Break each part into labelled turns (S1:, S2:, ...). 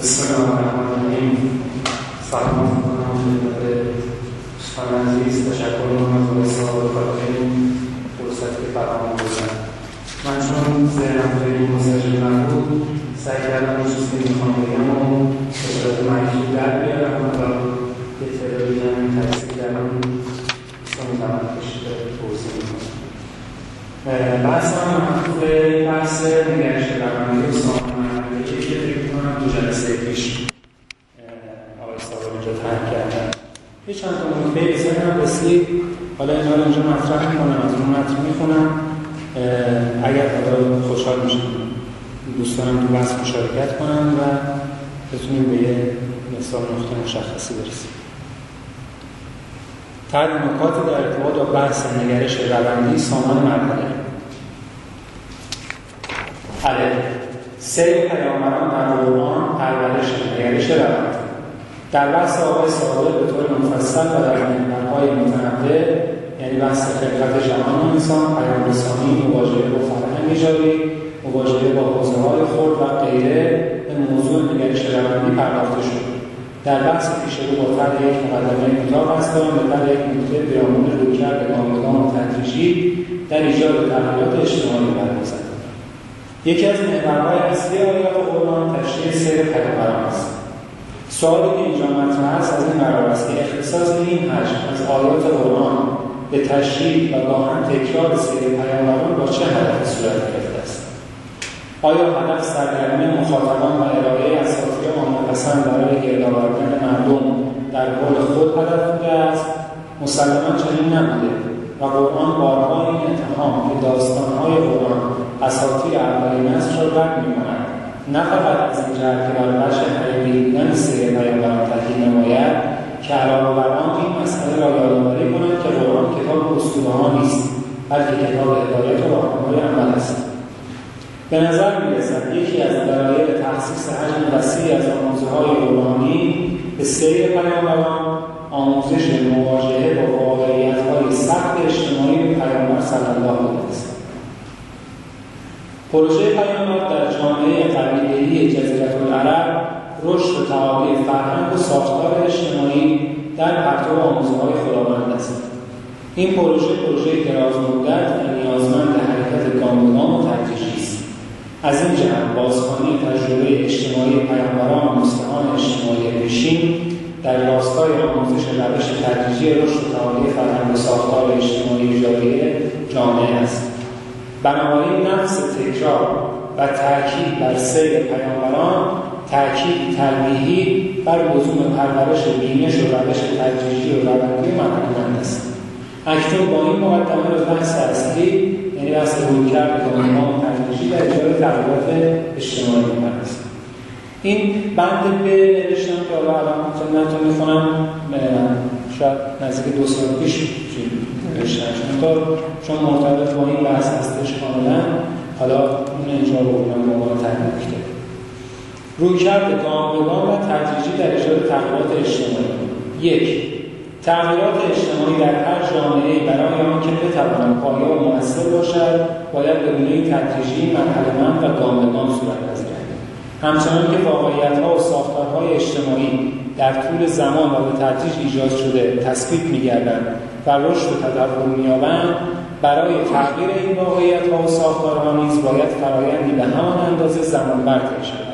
S1: بسم الله الرحمن الرحیم. سلام می‌کنم خدمت دوستان عزیز. تشکر می‌کنم از صاحب کاریم فرصتی که فراهم کردن. من چون ذهنم خیلی مستجیب نبود سعی کردم اون چیزی که می‌خوام بگم و به صورت مکتوب در بیارم و یه تعدادی کمی تفسیر کردم چون تمامش توضیح می‌کنم. بحثم محبوب بحث نگرش روانی و سامانه که فکر می‌کنم دو جلسه پیش آقای صاحب اینجا طرح کردن. یه چند تا نکته به ذهنم رسید، حالا اینا رو اینجا مطرح می‌کنم، از اون متن می‌خونم. اگر حالا خوشحال میشم دوستانم تو بحث مشارکت کنن و بتونیم به یه مثال نقطه مشخصی برسیم. طرح نکاتی در ارتباط با بحث نگرش روندی سامان مرحله. سیر پیامبران در قرآن، پرورش نگرش روندی. در بحث آقای صادق به طور مفصل و در محورهای متنوع، یعنی بحث خلقت جهان و انسان، پیام رسانی، مواجهه با فرهنگ ایجابی، مواجهه با حوزه‌های خرد و غیره به موضوع نگرش روندی پرداخته شد. در بحث پیش‌رو با طرح یک مقدمه کوتاه هستم به طرح یک نکته پیرامون رویکرد گام و تدریجی در ایجاد تغییرات اجتماعی برمی‌زند. یکی از محورهای اصلی آیات قرآن تشریح سیر پیامبران است. سوالی که اینجا مطرح است از این قرار است که اختصاص این حجم از آیات قرآن به تشریح و گاهن تکرار سیر پیامبران با چه هدفی صورت گرفته است؟ آیا هدف سرگرمی مخاطبان و ارائه اساطیر عامه‌پسند برای گرد آوردن مردم در قول خود هدف بوده است؟ مسلماً چنین نبوده و قرآن بارها این اتهام که داستان‌های قرآن اساطیر اولین نسل را رد می‌کند، نه فقط از این جهت که بر بخش حقیقی بودن سیر پیامبران تاکید نماید که علاوه بر آن این مسئله را یادآوری کند که قرآن کتاب اسطوره‌ها نیست، بلکه کتاب هدایت و راهنمای عمل است. به نظر می‌رسد یکی از دلایل تخصیص حجم وسیعی از آموزه‌های قرآنی به سیر پیامبران آموزش مواجهه با واقعیت‌های سخت اجتماعی به پیامبر صلی الله علیه و سلم. پروژه پیامبر در جامعه قبیله‌ای جزیره‌العرب رشد و تعالی فرهنگ و ساختار اجتماعی در پرتو آموزه‌های خداوند است. این پروژه درازمدت و نیازمند حرکت گام و تدریجی است. از این جهت بازخوانی تجربه اجتماعی پیامبران و مصلحان اجتماعی پیشین در راستای آموزش روش تدریجی رشد و تعالی فرهنگ و ساختار اجتماعی جامعه است. بنابراین نفس تکرار و تأکید بر سیر پیامبران تأکید تلمیحی بر لزوم پرورش بینش و روش تدریجی و روندی معنی‌مند است. اکنون با این مقدمه به بحث اصلی، یعنی بحث رویکرد گام و تدریجی در ایجاد تغییرات اجتماعی می‌پردازیم. این بند به نوشتم که الان خدمتتون می‌خونم، شاید نزدیک 2 سال پیش نوشتم، چون مرتبط با این بحث هستش کاملا، حالا اون اینجا رو بودم به عنوان تحلیل کرد. رویکرد گام به گام و تدریجی در ایجاد تغییرات اجتماعی. 1. تغییرات اجتماعی در هر جامعه‌ای برای آنکه بتواند پایدار و مؤثر باشد باید به گونه‌ای تدریجی، مرحله‌مند و گام به گام صورت پذیرد. همچنان که واقعیت‌ها و ساختارهای اجتماعی در طول زمان و به تدریج ایجاد شده تثبیت می‌گردند و رشد و تداوم می‌یابند، برای تغییر این واقعیت‌ها و ساختارها نیز باید فرآیندی به همان اندازه زمان‌بر طی شود.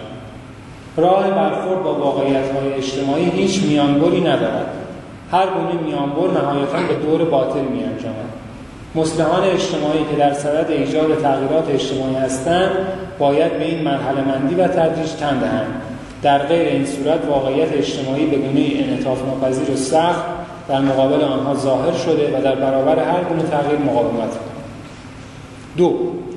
S1: راه برخورد با واقعیت‌های اجتماعی هیچ میانبری ندارد. هر گونه میانبر نهایتاً به دور باطل می‌انجامد. مصلحان اجتماعی که در صدد ایجاد تغییرات اجتماعی هستند باید به این مرحله‌مندی و تدریج تن دهند. در غیر این صورت واقعیت اجتماعی به گونه‌ای انعطاف ناپذیر و سخت در مقابل آنها ظاهر شده و در برابر هر گونه تغییر مقاومت می‌کند. 2.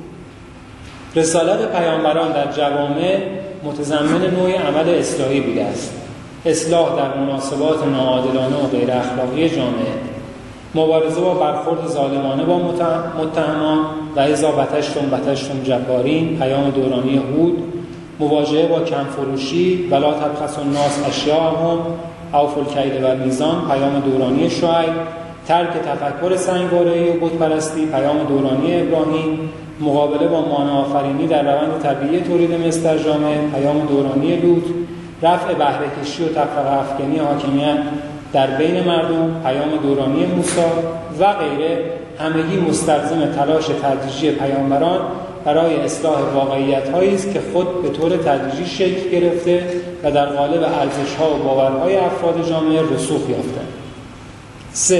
S1: رسالت پیامبران در جوامع متضمن نوع عمل اصلاحی بوده است. اصلاح در مناسبات ناعادلانه و غیر اخلاقی جامعه، مبارزه با برخورد ظالمانه با متهمان و اذا بطشتم جبارین، پیام دورانی هود، مواجهه با کمفروشی ولا تبخسوا الناس اشیاءهم، اوفوا الکیل والمیزان، پیام دورانی شعیب، ترک تفکر سنگواره‌ای و بت‌پرستی، پیام دورانی ابراهیم، مقابله با مانع آفرینی در روند طبیعی تولید مس در جامعه، پیام دورانی لوط، رفع بهره‌کشی و تفرقه افکنی حاکمیت در بین مردم، پیام دورانی موسی و غیره همگی مستلزم تلاش تدریجی پیامبران برای اصلاح واقعیت‌هایی است که خود به طور تدریجی شکل گرفته و در قالب ارزش‌ها و باورهای افراد جامعه رسوخ یافته. 3.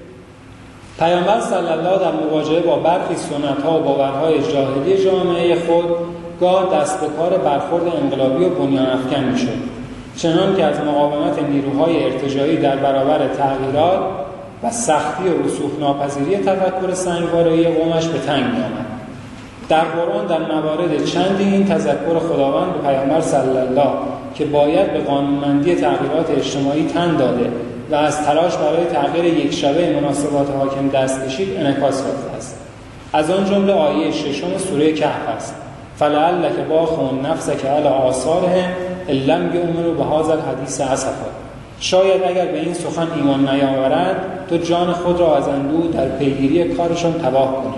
S1: پیامبر صلی الله در مواجهه با برخی سنت‌ها و باورهای جاهلی جامعه خود گاه دست به کار برخورد انقلابی و بنیان‌افکن می‌شد، چنان که از مقاومت نیروهای ارتجاعی در برابر تغییرات و سختی و رسوخ ناپذیری تفکر سنگواره‌ای قومش به تنگ می‌آمد. در قرآن در موارد چندی این تذکر خداوند به پیامبر صلی الله که باید به قانونمندی تغییرات اجتماعی تن داده و از تلاش برای تغییر یک شبه مناسبات حاکم دست کشید انعکاس یافته است. از آن جمله آیه 6 سوره کهف است: فلعلک باخع نفسک علی آثارهم ان لم یؤمنوا بهذا الحدیث اسفا. شاید اگر به این سخن ایمان نیاورند تو جان خود را از اندوه در پیگیری کارشان تباه کنی.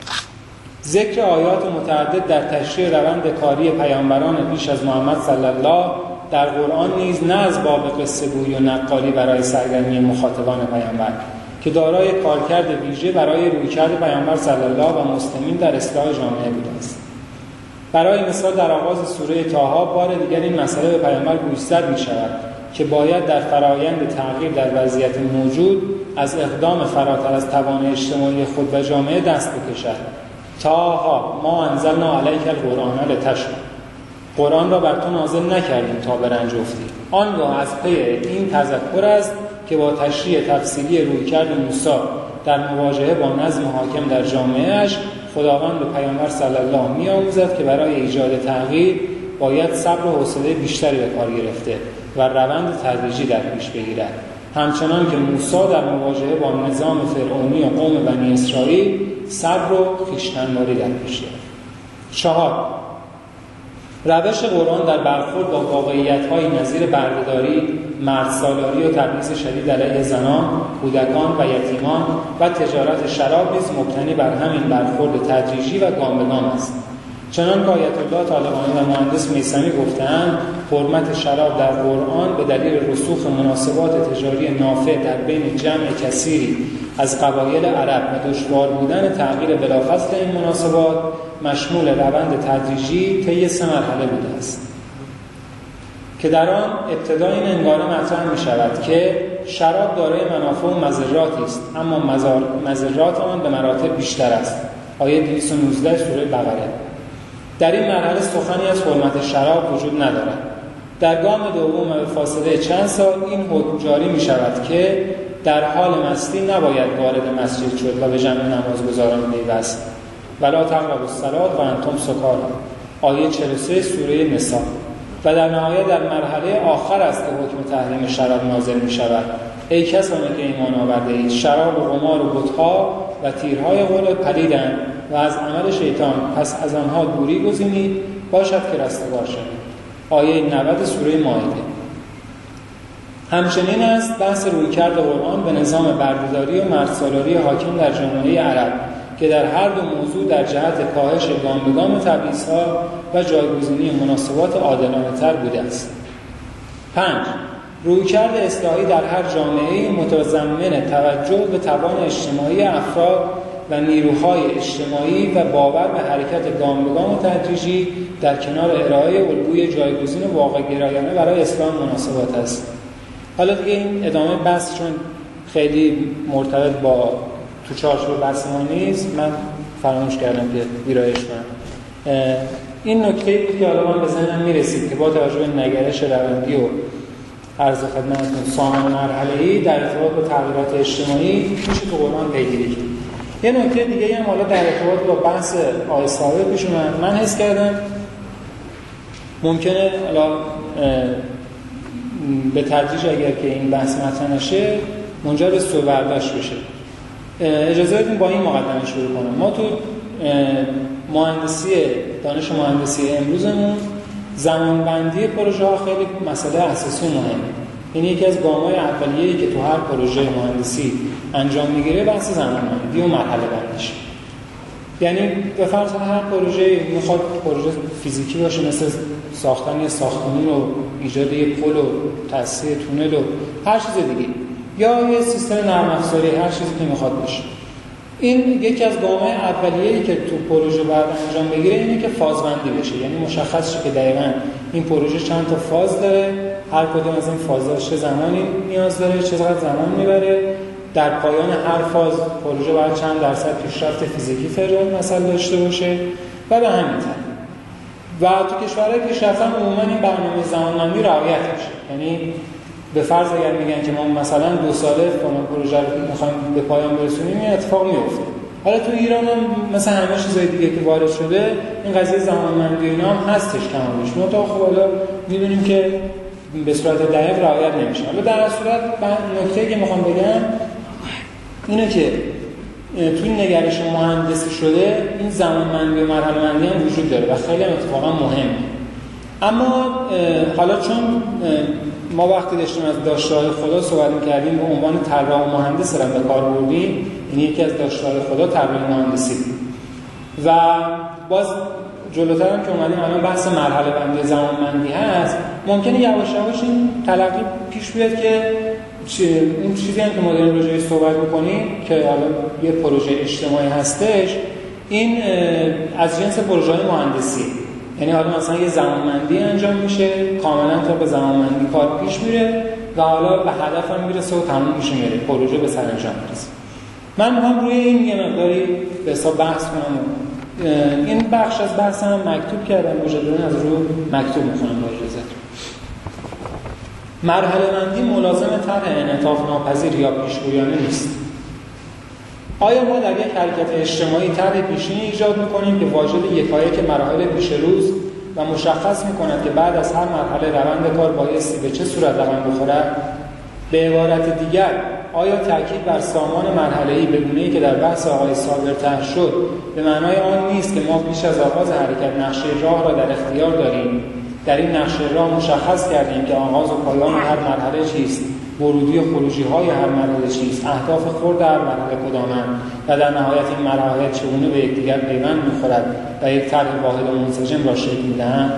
S1: ذکر آیات متعدد در تشریح روند کاری پیامبران پیش از محمد صلی الله در قرآن نیز نه از باب قصه گویی و نقالی برای سرگرمی مخاطبان پیامبر که دارای کارکرد ویژه برای رویکرد پیامبر صلی الله و مسلمین در اصلاح جامعه بوده است. برای مثال در آغاز سوره طه بار دیگر این مسئله به پیامبر گوشزد می شود که باید در فرایند تغییر در وضعیت موجود از اقدام فراتر از توان اجتماعی خود و جامعه دست بکشد. طه ما انزلنا علیک القرآن لتشقی. قرآن را بر تو نازل نکردیم تا به رنج افتی. آنگاه از پی این تذکر است که با تشریح تفصیلی رویکرد موسی در مواجهه با نظم حاکم در جامعهش خداوند به پیامبر صلی الله می‌آموزد که برای ایجاد تغییر باید صبر و حوصله بیشتری به کار گرفته و روند تدریجی در پیش بگیرد، همچنان که موسی در مواجهه با نظام فرعونی و قوم بنی اسرائیل صبر و خویشتن‌داری در پیش گرفت. 4. روش قرآن در برخورد با واقعیت‌های نظیر بردهداری، مردسالاری و تبعیض شدید علیه زنان، کودکان و یتیمان و تجارت شراب نیز مبتنی بر همین برخورد تدریجی و گام به گام است. چنان که آیت الله طالقانی و مهندس میثمی گفتند، حرمت شراب در قرآن به دلیل رسوخ مناسبات تجاری نافع در بین جمع کثیری از قبایل عرب و دشوار بودن تغییر بلافاصله این مناسبات مشمول روند تدریجی طی 3 مرحله بوده است که در آن ابتدا این انگاره مطرح می شود که شراب دارای منافع و مضراتی است، اما مضرات آن به مراتب بیشتر است. آیه 219 سوره بقره. در این مرحله سخنی از حرمت شراب وجود ندارد. در گام دوم و به فاصله چند سال این حکم جاری می شود که در حال مستی نباید وارد مسجد شد و به جمع نمازگزاران پیوست. ولا تقربوا الصلاة و انتم سکاری. آیه 43 سوره نساء. و در نهایت در مرحله آخر است که حکم تحریم شراب نازل می شود. ای کسانی که ایمان آورده اید، شراب و قمار و بت‌ها و تیرهای غول پلیدند و از عمل شیطان، پس از آنها دوری گزینید باشد که رستگار شوید. آیه 90 سوره مائده. همچنین است بحث رویکرد قرآن به نظام بردهداری و مردسالاری حاکم در جامعه عرب که در هر دو موضوع در جهت کاهش گام به گام تبعیض‌ها و جایگزینی مناسبات عادلانه‌تر بوده است. 5. رویکرد اصلاحی در هر جامعه متضمن توجه به توان اجتماعی افراد و نیروهای اجتماعی و باور به حرکت گام به گام و تدریجی در کنار ارائه الگوی جایگزین واقع گرایانه برای اصلاح مناسبات است. حالا دیگه این ادامه بحث چون خیلی مرتبط با تو چارچوب بحث ما نیست، من فراموش کردم که ویرایش کنم. این نکته بود که حالا من به ذهنم میرسید که با توجه به نگرش روندی و عرض خدمتتون سامان مرحله‌ای در ارتباط با تغییرات اجتماعی میشه تو قرآن پیگیری کرد. یه نکته دیگه هم حالا در ارتباط با بحث آیه صحابه پیش اومد. من حس کردم ممکنه حالا به تدریج اگر که این بحث مطرح نشه منجر به سوء برداشت بشه. اجازه بدید با این مقدمه شروع کنم. ما تو دانش مهندسی امروزمون زمانبندی پروژه ها خیلی مسئله اساسی و مهمه. یعنی یکی از گام‌های اولیه‌ای که تو هر پروژه مهندسی انجام میگیره بحث زمانبندی و مرحله بندیشه. یعنی به فرض هر پروژه میخواد پروژه فیزیکی باشه مثل ساختن یه ساختمون و ایجاد یه پل و تأسیس تونل و هر چیز دیگه، یا یه سیستم نرم افزاری، هر چیزی که میخواد باشه. این یکی از گام‌های اولیه‌ای که تو پروژه باید انجام بگیره اینه که فازبندی بشه، یعنی مشخص شه که دقیقاً این پروژه چند تا فاز داره، هر کدوم از این فازها چه زمانی نیاز داره، چقدر زمان میبره، در پایان هر فاز پروژه باید چند درصد پیشرفت فیزیکی فعلا مثلا داشته باشه و به همین ترتیب. و تو کشورهای پیشرفته عموما این برنامه زمانبندی رعایت میشه، یعنی به فرض اگر میگن که ما مثلا 2 ساله فلان پروژه رو میخوایم به پایان برسونیم، این اتفاق میفته. حالا تو ایران هم مثلا همه چیزای دیگه که وارد شده این قضیه زمانبندی اینا هم هستش کم و بیش، تا خب حالا میدونیم که به صورت دقیق رعایت نمیشه. حالا در صورت نکته‌ای که میخوام بگم اینه که توی نگرش مهندسی شده این زمانبندی و مرحله‌بندی هم وجود داره و خیلی اتفاقا مهمه. اما حالا چون ما وقتی داشتیم از داشته‌های خدا صحبت می‌کردیم به عنوان طراح و مهندس هم به کار بردیم، یعنی یکی از داشته‌های خدا طراحی مهندسی و باز جلوتر هم که اومدیم الان بحث مرحله بندی زمان بندی هست، ممکنه یواش یواش این تلقی پیش بیاد که اون چیزی هم که ما داریم راجعش صحبت می‌کنیم که الان یه پروژه اجتماعی هستش، این از جنس پروژه‌های مهندسی، یعنی حالا مثلا یه زمانبندی انجام میشه کاملا تا به زمانبندی کار پیش میره و حالا به هدف هم میرسه و تموم میشه، میره پروژه به سرانجام میرسه. من میخوام روی این یه مقداری به حساب بحث کنم. این بخش از بحثم مکتوب کردم، مجددا از رو مکتوب میخونم با اجازهتون. مرحله بندی ملازم طرح انعطاف ناپذیر یا پیشگویانه نیست. آیا ما در یک حرکت اجتماعی طرح پیشینی ایجاد می‌کنیم که واجد یکایک مراحل پیش روز و مشخص می‌کند که بعد از هر مرحله روند کار بایستی به چه صورت رقم بخورد؟ به عبارت دیگر، آیا تأکید بر سامان مرحله‌ای به گونه‌ای که در بحث آقای صابر طرح شد به معنای آن نیست که ما پیش از آغاز حرکت نقشه راه را در اختیار داریم؟ در این نقشه راه مشخص کردیم که آغاز و پایان هر مرحله چیست، ورودی و خروجی های هر مرحله چیست، اهداف خرد هر مرحله کدامند و در نهایت این مراحل چگونه به یکدیگر پیوند می‌خورد و یک طرح واحد و منسجم را شکل می‌دهند.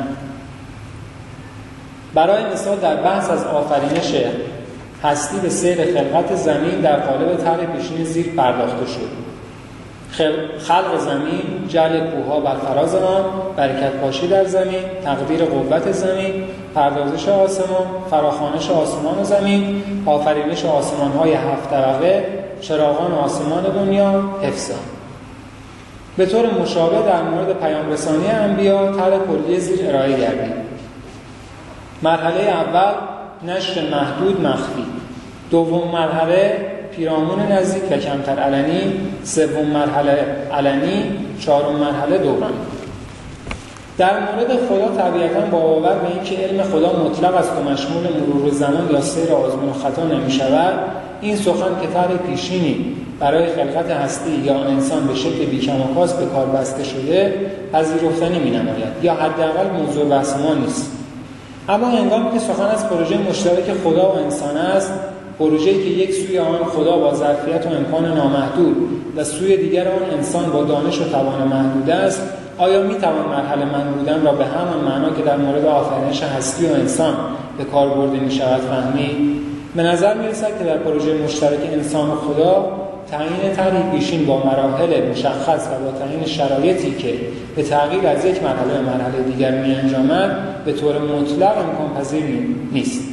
S1: برای مثال در بحث از آفرینش هستی به سیر خلقت زمین در قالب طرح پیشین زیر پرداخته شد. خلق زمین، جعل کوه‌ها بر فراز آن، برکت پاشی در زمین، تقدیر قوت زمین، پردازش آسمان، فراخوانش آسمان و زمین، آفرینش آسمان‌های 7 طبقه، چراغان آسمان دنیا، حفظ آن. به طور مشابه در مورد پیام رسانی انبیا طرح کلی زیر ارائه گردید. مرحله اول نشر محدود مخفی، دوم مرحله پیرامون نزدیک و کمتر علنی، سوم مرحله علنی، چهارم مرحله دورانی. در مورد خدا طبیعتاً با باور به اینکه علم خدا مطلق است و مشمول مرور زمان یا سیر آزمون و خطا نمی شود، این سخن که طرح پیشینی برای خلقت هستی یا انسان به شکل بیکم و کاس به کار بسته شده پذیرفتنی می نماید یا حداقل موضوع بحث ما نیست. اما هنگامی که سخن از پروژه مشترک خدا و انسان است، پروژه‌ای که یک سوی آن خدا با ظرفیت و امکان نامحدود و سوی دیگر آن انسان با دانش و توان محدود است، آیا می‌توان مرحله من بودن را به همان معنا که در مورد آفرینش هستی و انسان به کار برده می‌شود فهمید؟ به نظر می‌رسد که در پروژه مشترک انسان و خدا تعیین طرحی پیشین با مراحل مشخص و با تعیین شرایطی که به تغییر از یک مرحله به مرحله دیگر می‌انجامد به طور مطلق امکان پذیر نیست.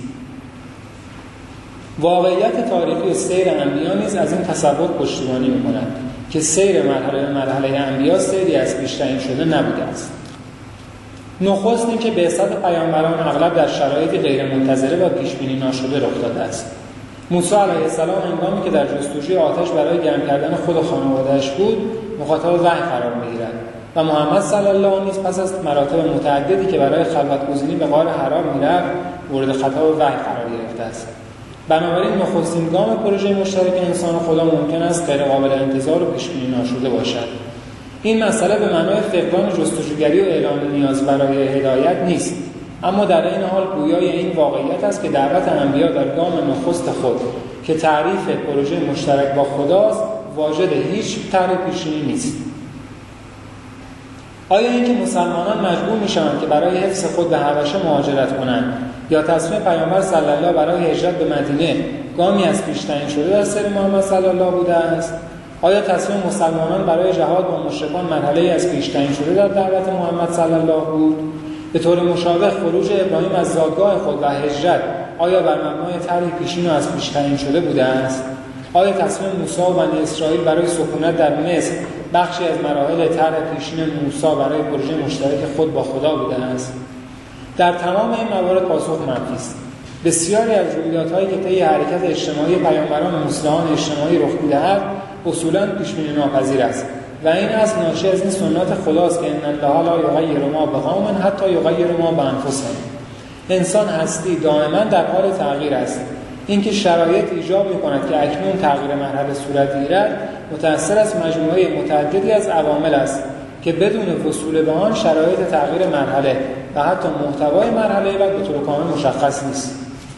S1: واقعیت تاریخی سیر انبیا نیز از این تصور پشتیبانی می‌کند که سیر مرحله به مرحله انبیا سیری از پیش تعیین شده نبوده است. نخست اینکه بعثت پیامبران اغلب در شرایط غیرمنتظره و پیش‌بینی ناشده رخ داده است. موسی علیه السلام هنگامی که در جستجوی آتش برای گرم کردن خود و خانواده‌اش بود، مخاطب وحی قرار می‌گیرد و محمد صلی الله علیه و نیز پس از مراتب متعددی که برای خلوت‌گزینی به غار حرا می‌رفت، مورد خطاب وحی قرار گرفته است. بنابراین نخستین گام پروژه مشترک انسان و خدا ممکن است غیر قابل انتظار و پیش‌بینی ناشده باشد. این مسئله به معنای فقدان جستجوگری و اعلان نیاز برای هدایت نیست، اما در این حال گویای این واقعیت است که دعوت انبیا در گام نخست خود که تعریف پروژه مشترک با خداست واجد هیچ طرح پیشینی نیست. آیا اینکه مسلمانان مجبور میشوند که برای حفظ خود به حبشه مهاجرت کنند یا تصمیم پیامبر صلی الله برای هجرت به مدینه گامی از پیش تعیین شده در سیر محمد صلی الله بوده است؟ آیا تصمیم مسلمانان برای جهاد با مشرکان مرحله‌ای از پیش تعیین شده در دعوت محمد صلی الله بود؟ به طور مشابه خروج ابراهیم از زادگاه خود و هجرت آیا بر مبنای طرحی پیشین و از پیش تعیین شده بوده است؟ آیا تصمیم موسی و بنی اسرائیل برای سکونت در مصر بخشی از مراحل طرح پیشین موسی برای پروژه مشترک خود با خدا بوده است؟ در تمام این موارد پاسخ منفی است. بسیاری از رویدادهایی که طی حرکت اجتماعی پیامبران و مصلحان اجتماعی رخ می‌دهد اصولاً پیش‌بینی ناپذیر است و این از ناشی از این سنت خداست که ان الله لا یغیر ما بقوم حتی یغیروا ما بانفسهم. انسان هستی دائما در حال تغییر است. اینکه شرایط ایجاب می‌کند که اکنون تغییر مرحله صورت گیرد متأثر از مجموعه متعددی از عوامل است که بدون وصول به آن شرایط تغییر مرحله و حتی محتوای مرحله بعد به طور کامل مشخص نیست.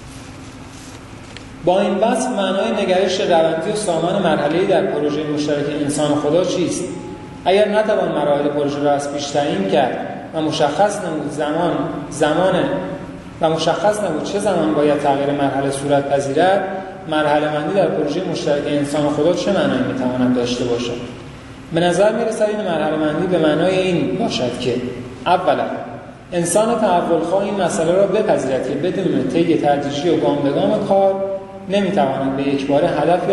S1: با این وصف معنای نگرش روندی و سامان مرحله‌ای در پروژه مشترک انسان و خدا چیست؟ اگر نتوان مراحل پروژه را از پیش تعیین کرد و مشخص نبود چه زمان باید تغییر مرحله صورت پذیرد، مرحله بندی در پروژه مشترک انسان و خدا چه معنایی میتواند داشته باشد؟ به نظر میرسد این مرحله بندی به معنای این باشد که اولا انسان تحول‌خواه این مسئله را بپذیرد که بدون طی تدریجی و گام به گام کار نمیتواند به یکباره به هدف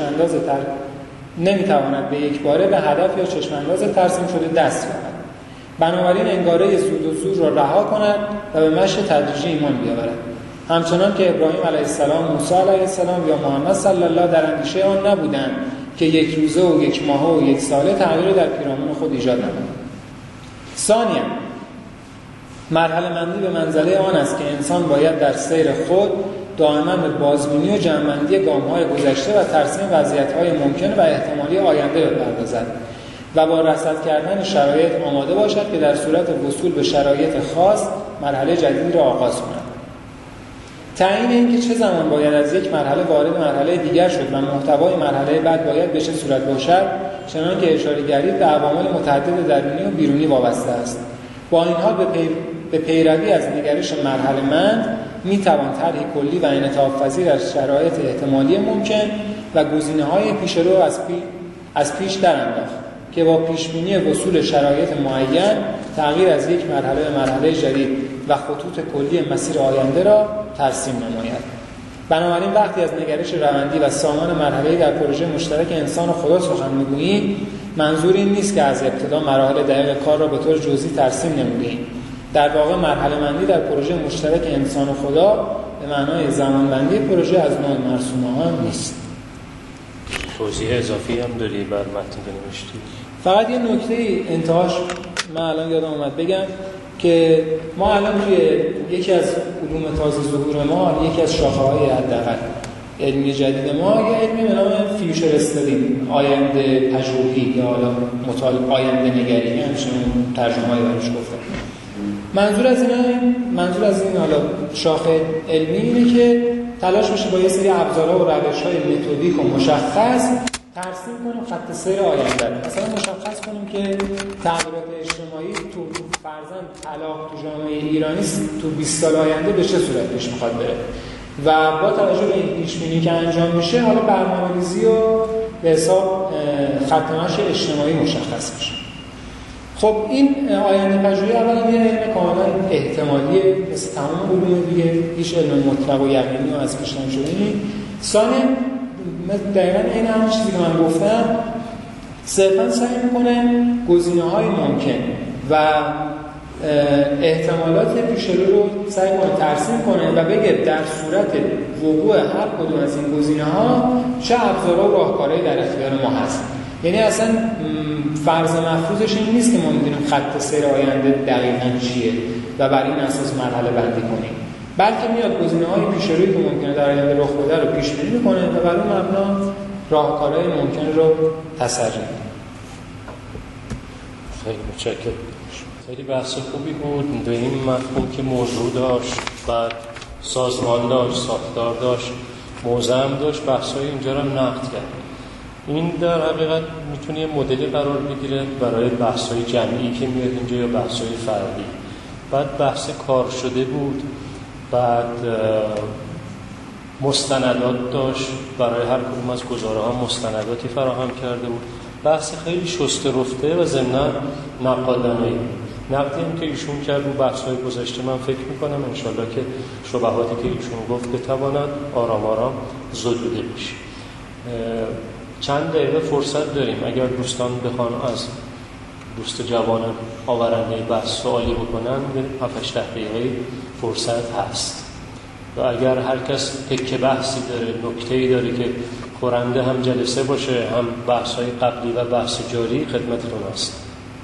S1: یا چشم‌انداز ترسیم شده دست یابد. بنابراین انگاره زود و زور را رها کند و به مشی تدریجی ایمان بیاورد. همچنان که ابراهیم علیه السلام، موسی علیه السلام یا محمد صلی الله در اندیشه آن نبودند که یک روزه و یک ماه و یک ساله تغییر در پیرامون خود ایجاد نمایند. ثانیاً مرحله بندی به منزله آن است که انسان باید در سیر خود دائما به بازبینی و جمع‌بندی گام‌های گذشته و ترسیم وضعیت‌های ممکن و احتمالی آینده بپردازد و با رصد کردن شرایط آماده باشد که در صورت وصول به شرایط خاص مرحله جدیدی را آغاز کند. تعیین اینکه چه زمان باید از یک مرحله وارد مرحله دیگر شد و محتوای مرحله بعد باید به چه صورت باشد، چنانکه اشاره گردید به عوامل متعدد درونی و بیرونی وابسته است. با این حال به پیروی از نگرش مرحله‌مند میتوان طرحی کلی و انعطاف پذیر از شرایط احتمالی ممکن و گزینه‌های پیش رو از پیش درانداخت که با پیشبینی وصول شرایط معین تغییر از یک مرحله به مرحله جدید و خطوط کلی مسیر آینده را ترسیم نماید. بنابراین وقتی از نگرش روندی و سامان مرحله‌ای در پروژه مشترک انسان و خدا سخن می‌گوییم، منظور این نیست که از ابتدا مراحل دقیق کار را به طور جزئی ترسیم نموده‌ایم. در واقع مرحله بندی در پروژه مشترک انسان و خدا به معنای زمان بندی پروژه از نوع مرسومه ها نیست.
S2: توضیح اضافی هم داری بر متن نوشتی؟
S1: فقط یه نکته انتهاش من الان یادم اومد بگم که ما الان توی یکی از علوم تازه ظهور ما، یکی از شاخه‌های حداقل علمی جدید ما، یه علمی به نام فیوچر استدی، آینده پژوهی یا حالا آینده نگری، همچنین ترجمه‌ای براش گفتم. منظور از این حالا شاخه علمی اینه که تلاش میشه با یه سری ابزارها و روش‌های متدیک و مشخص ترسیم کنیم خط سیر آینده رو. مثلا مشخص کنیم که تغییرات اجتماعی تو فرضاً طلاق تو جامعه ایرانی تو 20 سال آینده به چه صورت پیش میخواد بره و با توجه به این پیش‌بینی که انجام میشه حالا برنامه‌ریزی و به حساب خط مشی اجتماعی مشخص میشه. خب این آینده پژوهی اولا یه علم کاملا احتمالیه مثل تمام علوم دیگه، هیچ علم مطلق و یقینی و از پیش نشده نیست. ثانیاً دقیقاً این همون چیزی که من گفتم، صرفاً سعی میکنه گزینه‌های ممکن و احتمالات پیش رو سعی کنه ترسیم کنه و بگه در صورت وقوع هر کدوم از این گزینه‌ها چه ابزارها و راهکارهایی در اختیار ما هست. یعنی اصلا فرض مفروضش این نیست که ما می‌دونیم خط سیر آینده دقیقاً چیه و بر این اساس مرحله بندی کنیم، بلکه میاد گزینه‌های پیش روی که ممکنه در آینده رخ بده رو پیش بینی می‌کنه و بر اون مبنا راهکارهای ممکن رو تصریح می‌کنه.
S2: خیلی متشکرم. خیلی بحث خوبی بود به این مفهوم که موضوع داشت، بعد سازمان داشت، ساختار داشت، موضوع هم داشت، بحث‌های اینجا رو نقد کرد. این در حقیقت میتونه یه مدلی قرار بگیره برای بحث‌های جمعی که میاد اینجا یا بحث‌های فردی. بعد بحث کار شده بود، بعد مستندات داشت، برای هر کدوم از گزاره‌ها مستنداتی فراهم کرده بود. بحث خیلی شسته رفته و ضمناً نقادانه‌ای. نقدی هم که ایشون کرد رو بحث‌های گذشته من فکر می‌کنم انشالله که شبهاتی که ایشون گفت بتواند آرام آرام زدوده بشه. چند دقیقه فرصت داریم اگر دوستان بخوان از دوست جوان آورنده بحث سوالی بکنن 7-8 دقیقه فرصت هست و اگر هر کس تکه بحثی داره، نکته‌ای داره که خورنده هم جلسه باشه هم بحث‌های قبلی و بحث جاری خدمتتون هست.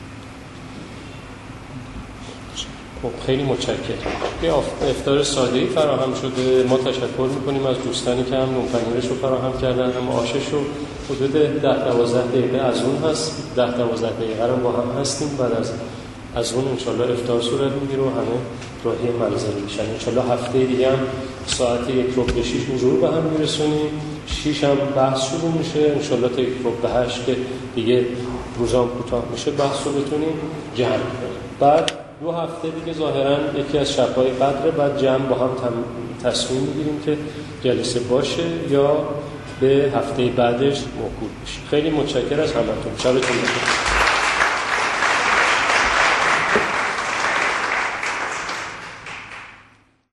S2: خب خیلی متشکرم. یه افطار ساده‌ای فراهم شده. ما تشکر می‌کنیم از دوستانی که هم نونپنیرش رو فراهم کردن هم آشش رو. حدود 10-12 دقیقه از اون هست. 10-12 دقیقه رو با هم هستیم. بعد از اون انشالله افطار صورت میگیره و همه راهی منزل میشن. انشالله هفته دیگه هم ساعت 1:06 حضور به هم میرسونیم. 6 هم بحث شروع میشه. انشالله تا 1:08 که دیگه روزام کوتاه میشه بحث رو بتونیم جمع کنیم. بعد 2 هفته دیگه ظاهراً یکی از شب‌های قدر بعد جمع با هم تصمیم میگیریم که جلسه باشه یا به هفته بعدش موکول بشه. خیلی متشکرم از همتون. شبتون بخیر.